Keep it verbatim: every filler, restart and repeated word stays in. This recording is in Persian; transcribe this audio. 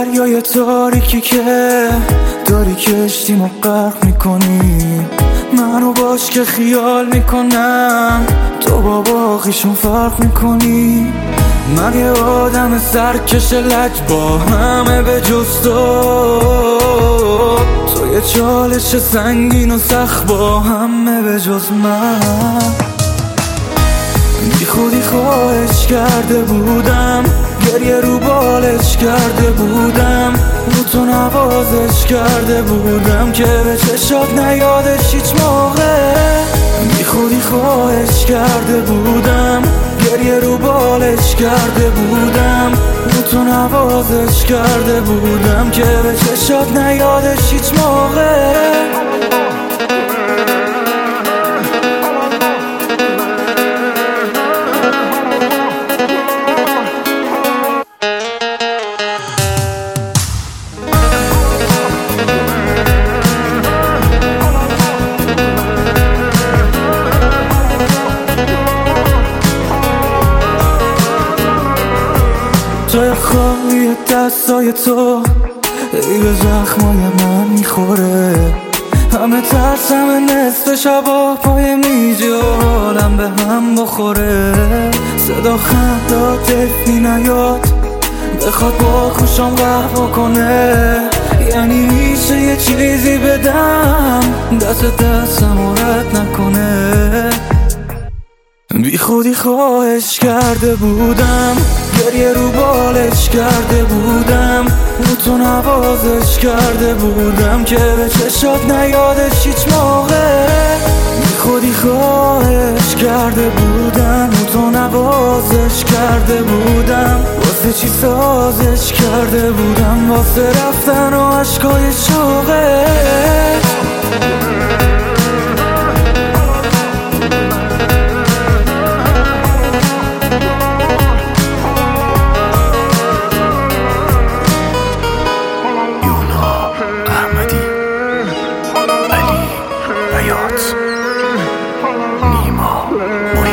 دریای تاریکی که داری کشتیمو غرق میکنی، منو باش که خیال میکنم تو با باقیشون فرق میکنی. من یه آدم سرکش لج با همه به جز تو، تو یه چالش سنگین و سخت با همه به جز من. بی خودی خواهش کرده بودم، گریه رو بالش کرده بودم، رو تو نوازش کرده بودم که به چشات نیادش هیچ موقع. بی خودی خواهش کرده بودم، گریه رو بالش کرده بودم، رو تو نوازش کرده بودم که به چشات نیادش هیچ موقع. جای خالی دستای تو ای به زخمای من میخوره، همه ترسم نصف شبا پای میزی و حالم به هم بخوره. صدا خندات تفی نیاد بخواد با خوشم قهوه کنه، یعنی میشه یه چیزی بدم دست دستم رد نکنه. بی خودی خواهش کرده بودم، گریه رو بالش کرده بودم، رو تو نوازش کرده بودم که به چشات نیادش هیچ موقع. بی خودی خواهش کرده بودم، رو تو نوازش کرده بودم، واسه چی سازش کرده بودم، واسه رفتن و عشقای شوقه. نیما